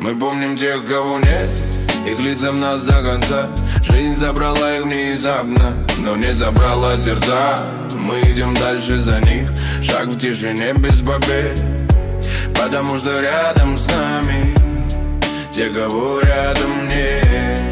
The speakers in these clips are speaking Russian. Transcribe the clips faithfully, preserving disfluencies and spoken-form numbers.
Мы помним тех, кого нет, их лица в нас до конца. Жизнь забрала их внезапно, но не забрала сердца. Мы идем дальше за них, шаг в тишине без побед. Потому что рядом с нами те, кого рядом нет.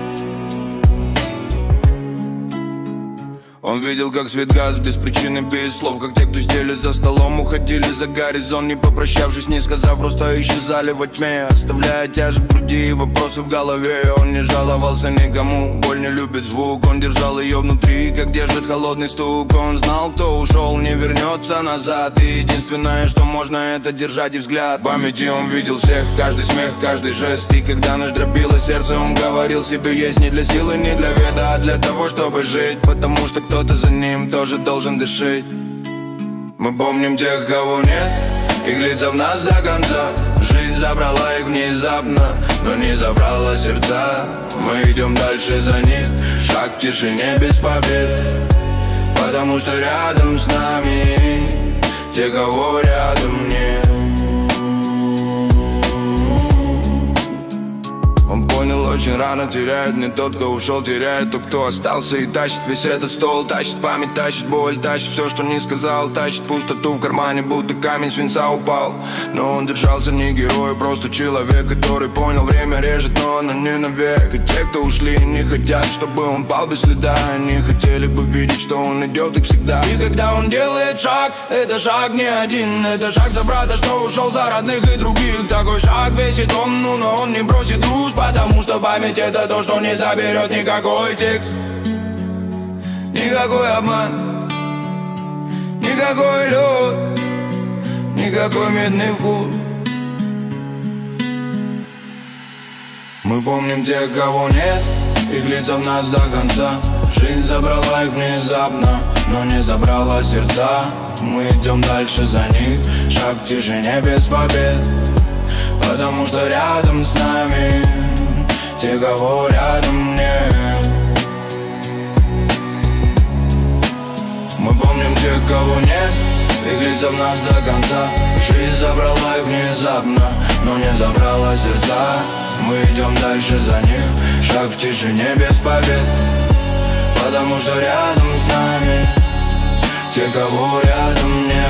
Он видел, как свет гас без причины, без слов. Как те, кто сидели за столом, уходили за горизонт, не попрощавшись, не сказав, просто исчезали во тьме, оставляя тяжесть в груди и вопросы в голове. Он не жаловался никому, боль не любит звук. Он держал ее внутри, как держит холодный стук. Он знал, кто ушел, не вернется назад. И единственное, что можно, это держать и взгляд. В памяти он видел всех, каждый смех, каждый жест. И когда ночь дробило сердце, он говорил себе, есть не для силы, не для веда, а для того, чтобы жить. Потому что кто-то за ним тоже должен дышать. Мы помним тех, кого нет, их лица в нас до конца. Жизнь забрала их внезапно, но не забрала сердца. Мы идем дальше за них, шаг в тишине без побед. Потому что рядом с нами те, кого рядом нет. Он понял очень рано, теряет не тот, кто ушел, теряет тот, кто остался. И тащит весь этот стол, тащит память, тащит боль, тащит все, что не сказал, тащит пустоту в кармане, будто камень свинца упал. Но он держался не герой, просто человек, который понял, время режет, но оно не навек. И те, кто ушли, не хотят, чтобы он пал без следа. Они хотели бы видеть, что он идет, их всегда. И когда он делает шаг, это шаг не один, это шаг за брата, что ушел за родных и других. Такой шаг весит он, ну, но он не бросит груз. Потому что память это то, что не заберет никакой текст, никакой обман, никакой лед, никакой медный вкус. Мы помним тех, кого нет, их лица в нас до конца. Жизнь забрала их внезапно, но не забрала сердца. Мы идем дальше за них, шаг в тишине без побед. Потому что рядом с нами те, кого рядом нет. Мы помним тех, кого нет, их лица в нас до конца. Жизнь забрала их внезапно, но не забрала сердца. Мы идем дальше за них, шаг в тишине без побед. Потому что рядом с нами те, кого рядом нет.